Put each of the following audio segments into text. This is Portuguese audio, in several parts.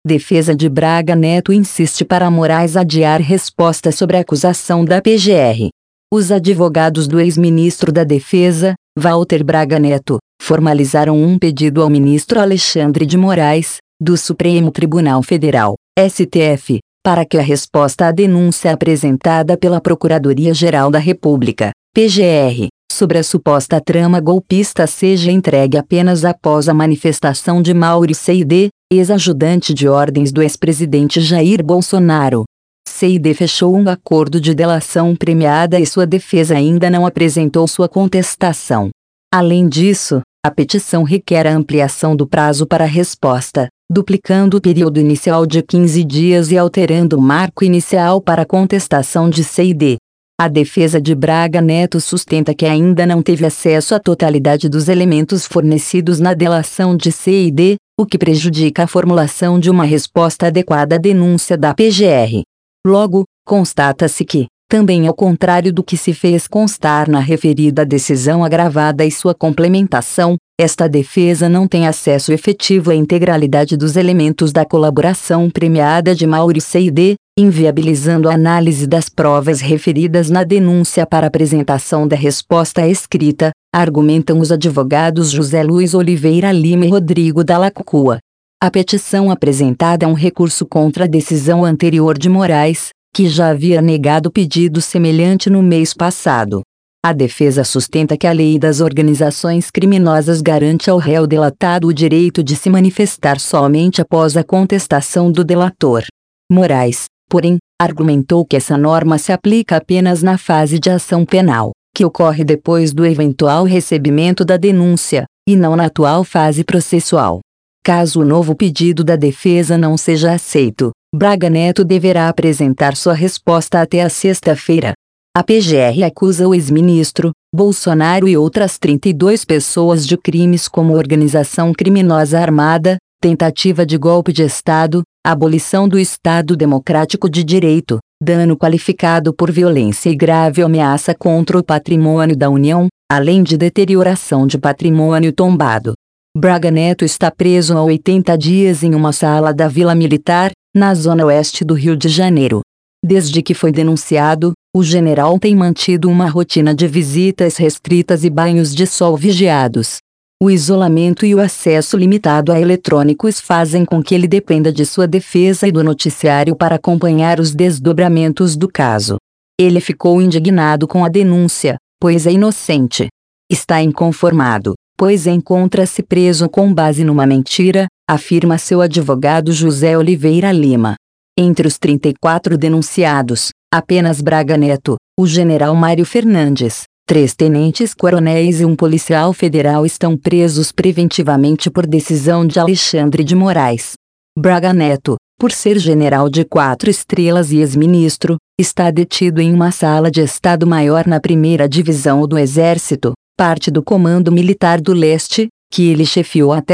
defesa de Braga Neto insiste para Moraes adiar resposta sobre a acusação da PGR. Os advogados do ex-ministro da Defesa, Walter Braga Neto, formalizaram um pedido ao ministro Alexandre de Moraes, do Supremo Tribunal Federal, STF, para que a resposta à denúncia apresentada pela Procuradoria-Geral da República, PGR, sobre a suposta trama golpista seja entregue apenas após a manifestação de Mauro Cid, ex-ajudante de ordens do ex-presidente Jair Bolsonaro. Cid fechou um acordo de delação premiada e sua defesa ainda não apresentou sua contestação. Além disso, a petição requer a ampliação do prazo para a resposta, duplicando o período inicial de 15 dias e alterando o marco inicial para a contestação de Cid. A defesa de Braga Neto sustenta que ainda não teve acesso à totalidade dos elementos fornecidos na delação de Cid, o que prejudica a formulação de uma resposta adequada à denúncia da PGR. Logo, constata-se que, também ao contrário do que se fez constar na referida decisão agravada e sua complementação, esta defesa não tem acesso efetivo à integralidade dos elementos da colaboração premiada de Mauro Cid, inviabilizando a análise das provas referidas na denúncia para apresentação da resposta escrita, argumentam os advogados José Luiz Oliveira Lima e Rodrigo Dallacqua. A petição apresentada é um recurso contra a decisão anterior de Moraes, que já havia negado pedido semelhante no mês passado. A defesa sustenta que a lei das organizações criminosas garante ao réu delatado o direito de se manifestar somente após a contestação do delator. Moraes, porém, argumentou que essa norma se aplica apenas na fase de ação penal, que ocorre depois do eventual recebimento da denúncia, e não na atual fase processual. Caso o novo pedido da defesa não seja aceito, Braga Neto deverá apresentar sua resposta até a sexta-feira. A PGR acusa o ex-ministro, Bolsonaro e outras 32 pessoas de crimes como organização criminosa armada, tentativa de golpe de Estado, abolição do Estado Democrático de Direito, dano qualificado por violência e grave ameaça contra o patrimônio da União, além de deterioração de patrimônio tombado. Braga Neto está preso há 80 dias em uma sala da Vila Militar, na zona oeste do Rio de Janeiro. Desde que foi denunciado, o general tem mantido uma rotina de visitas restritas e banhos de sol vigiados. O isolamento e o acesso limitado a eletrônicos fazem com que ele dependa de sua defesa e do noticiário para acompanhar os desdobramentos do caso. Ele ficou indignado com a denúncia, pois é inocente. Está inconformado, pois encontra-se preso com base numa mentira, afirma seu advogado José Oliveira Lima. Entre os 34 denunciados, apenas Braga Neto, o general Mário Fernandes, 3 tenentes-coronéis e um policial federal estão presos preventivamente por decisão de Alexandre de Moraes. Braga Neto, por ser general de 4 estrelas e ex-ministro, está detido em uma sala de Estado-Maior na 1ª Divisão do Exército, parte do Comando Militar do Leste, que ele chefiou até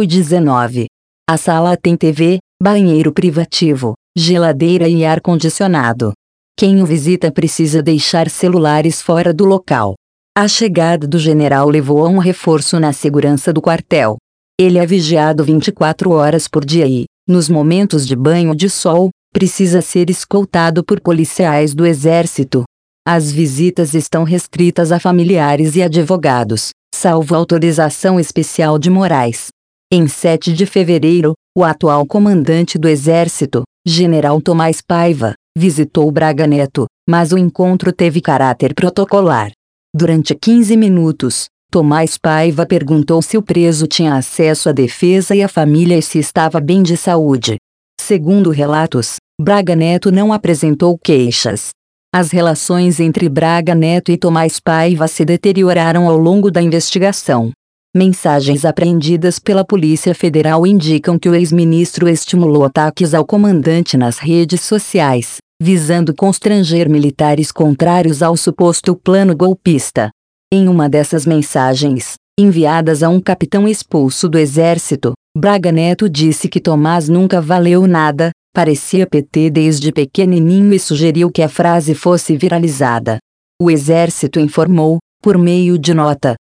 2019. A sala tem TV, banheiro privativo, geladeira e ar-condicionado. Quem o visita precisa deixar celulares fora do local. A chegada do general levou a um reforço na segurança do quartel. Ele é vigiado 24 horas por dia e, nos momentos de banho de sol, precisa ser escoltado por policiais do Exército. As visitas estão restritas a familiares e advogados, salvo autorização especial de Moraes. Em 7 de fevereiro, o atual comandante do Exército, General Tomás Paiva, visitou Braga Neto, mas o encontro teve caráter protocolar. Durante 15 minutos, Tomás Paiva perguntou se o preso tinha acesso à defesa e à família e se estava bem de saúde. Segundo relatos, Braga Neto não apresentou queixas. As relações entre Braga Neto e Tomás Paiva se deterioraram ao longo da investigação. Mensagens apreendidas pela Polícia Federal indicam que o ex-ministro estimulou ataques ao comandante nas redes sociais, visando constranger militares contrários ao suposto plano golpista. Em uma dessas mensagens, enviadas a um capitão expulso do Exército, Braga Neto disse que Tomás nunca valeu nada, parecia PT desde pequenininho e sugeriu que a frase fosse viralizada. O Exército informou, por meio de nota,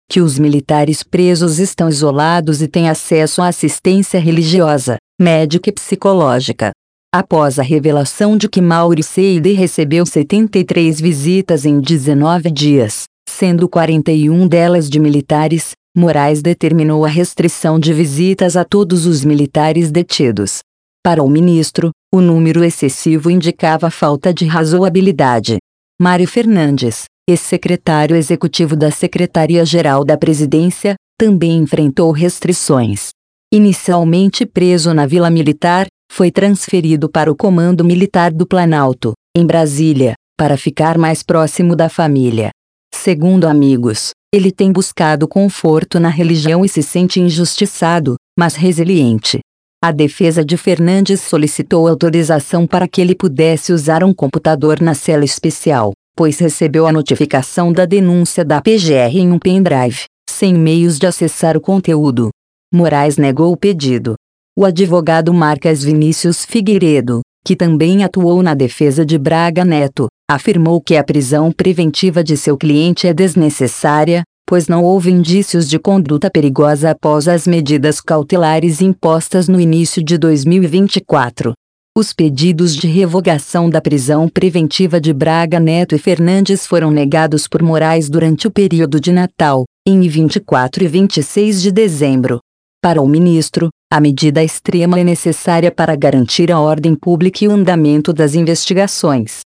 que os militares presos estão isolados e têm acesso à assistência religiosa, médica e psicológica. Após a revelação de que Mauriceide recebeu 73 visitas em 19 dias, sendo 41 delas de militares, Moraes determinou a restrição de visitas a todos os militares detidos. Para o ministro, o número excessivo indicava falta de razoabilidade. Mário Fernandes, ex-secretário executivo da Secretaria-Geral da Presidência, também enfrentou restrições. Inicialmente preso na Vila Militar, foi transferido para o Comando Militar do Planalto, em Brasília, para ficar mais próximo da família. Segundo amigos, ele tem buscado conforto na religião e se sente injustiçado, mas resiliente. A defesa de Fernandes solicitou autorização para que ele pudesse usar um computador na cela especial, pois recebeu a notificação da denúncia da PGR em um pendrive, sem meios de acessar o conteúdo. Moraes negou o pedido. O advogado Marcas Vinícius Figueiredo, que também atuou na defesa de Braga Neto, afirmou que a prisão preventiva de seu cliente é desnecessária, pois não houve indícios de conduta perigosa após as medidas cautelares impostas no início de 2024. Os pedidos de revogação da prisão preventiva de Braga Neto e Fernandes foram negados por Moraes durante o período de Natal, em 24 e 26 de dezembro. Para o ministro, a medida extrema é necessária para garantir a ordem pública e o andamento das investigações.